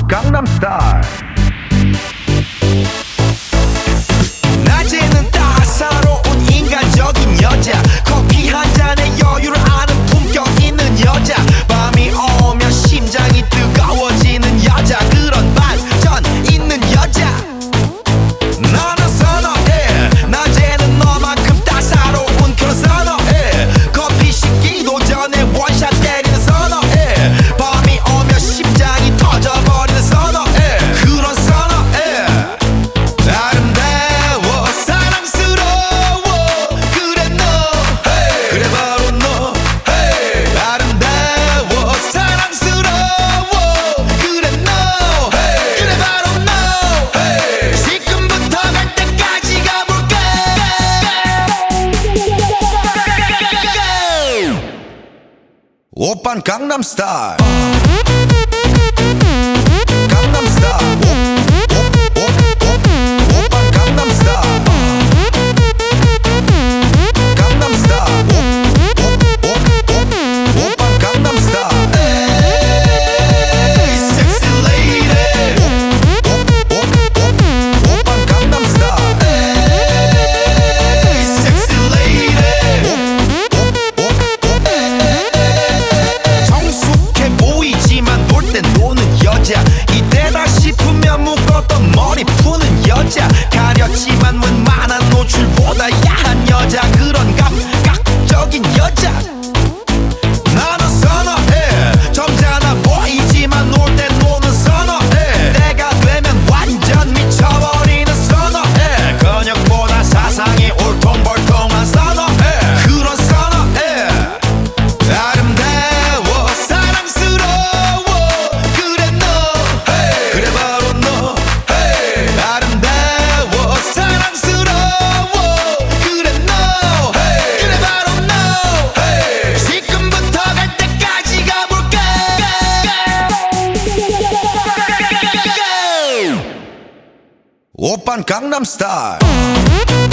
강남스타일. 낮에는 따사로운 인간적인 여자, 커피 한 잔에 여유를 아는 품격 있는 여자, 밤이 오면 심장이 뜨거워지는 여자, 그런 반전 있는 여자 나는 선호해. 낮에는 너만큼 따사로운 그런 선호해. 커피 식기도 전에 원샷 때리는 선호해. 밤이 오면 심장이 터져버리는 선호해. 그런 선호해. 아름다워 사랑스러워 그래 너 hey. 그래 바로 너 hey. 아름다워 사랑스러워 그래 너 hey. 그래 바로 너 hey. 지금부터 갈 때까지 가볼까. 오빤 강남스타일. 강남스타일. 오빤 강남스타일. 강남스타일. 오빤 강남스타일. 에이 섹시 레이디. 오빤 강남스타일. 에이 섹시 레이디. 성숙해 보이지만 놀 땐 노는 여자, 이때다 싶으면 묶었던 머리 푸는 여자, 가렸지만 웬만한 노출보다 야한 여자, 그런 감각적인 여자 나는 선호해. 점잖아 보이지만 놀 땐 노는 선호해. 때가 되면 완전 미쳐버리는 선호해. 근육보다 사상이 울퉁불퉁한 선호해. 그런 선호해. 아름다워 사랑스러워 그래 너 hey. 그래 바로 너 hey. 아름다워 사랑스러워 그래 너 hey. 그래 바로 너 hey. 지금부터 갈 때까지 가볼까. 오빤 강남스타일.